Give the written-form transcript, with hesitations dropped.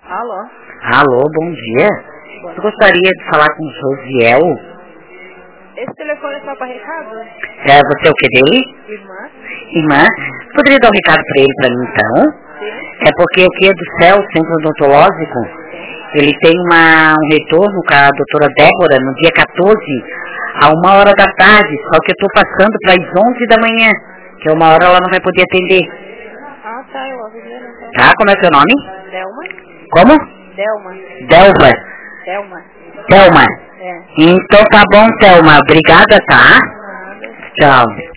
Alô? Alô, bom dia. Eu gostaria de falar com o Josiel. Esse telefone é só para recado? É, você é o que dele? Irmã? Irmã? Poderia dar um recado para ele, para mim, então? Sim. É porque o que é do céu, Centro Odontológico, ele tem um retorno com a doutora Débora no dia 14, a 1h da tarde, só que eu estou passando para as 11 da manhã, que 1h ela não vai poder atender. Ah, tá, eu avisei então. Tá? Como é seu nome? Delma? Como? Delma. Delva. Delma. Thelma. É. Então tá bom, Thelma. Obrigada, tá? Nada. Tchau.